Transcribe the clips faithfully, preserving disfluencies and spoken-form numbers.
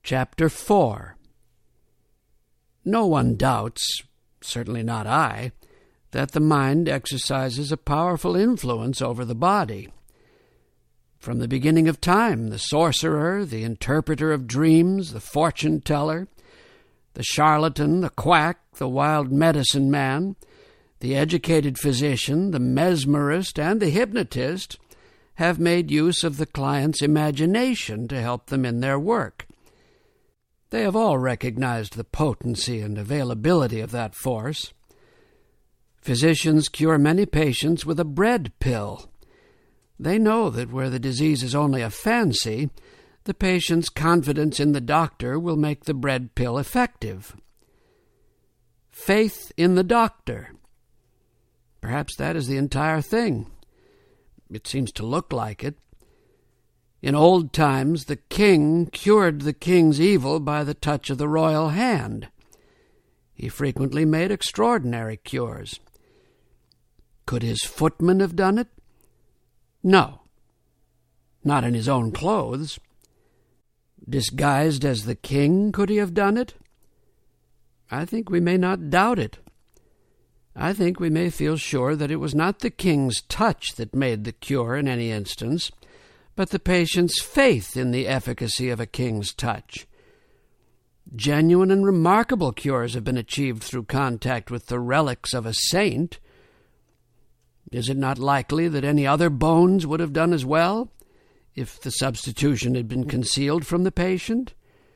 Chapter four. No one doubts, certainly not I, that the mind exercises a powerful influence over the body. From the beginning of time, the sorcerer, the interpreter of dreams, the fortune-teller, the charlatan, the quack, the wild medicine man, the educated physician, the mesmerist, and the hypnotist have made use of the client's imagination to help them in their work. They have all recognized the potency and availability of that force. Physicians cure many patients with a bread pill. They know that where the disease is only a fancy, the patient's confidence in the doctor will make the bread pill effective. Faith in the doctor. Perhaps that is the entire thing. It seems to look like it. In old times, the king cured the king's evil by the touch of the royal hand. He frequently made extraordinary cures. Could his footman have done it? No. Not in his own clothes. Disguised as the king, could he have done it? I think we may not doubt it. I think we may feel sure that it was not the king's touch that made the cure in any instance, but the patient's faith in the efficacy of a king's touch. Genuine and remarkable cures have been achieved through contact with the relics of a saint. Is it not likely that any other bones would have done as well, if the substitution had been concealed from the patient?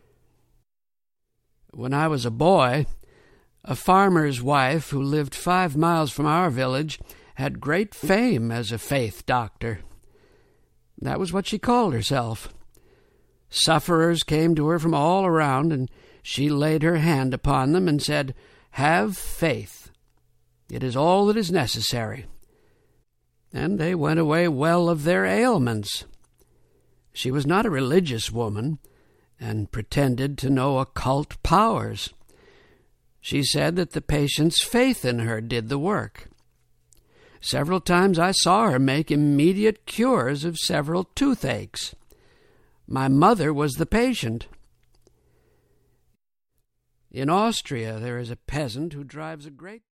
When I was a boy, a farmer's wife who lived five miles from our village had great fame as a faith doctor. That was what she called herself. Sufferers came to her from all around, and she laid her hand upon them and said, "Have faith. It is all that is necessary." And they went away well of their ailments. She was not a religious woman, and pretended to know occult powers. She said that the patient's faith in her did the work. Several times I saw her make immediate cures of several toothaches. My mother was the patient. In Austria there is a peasant who drives a great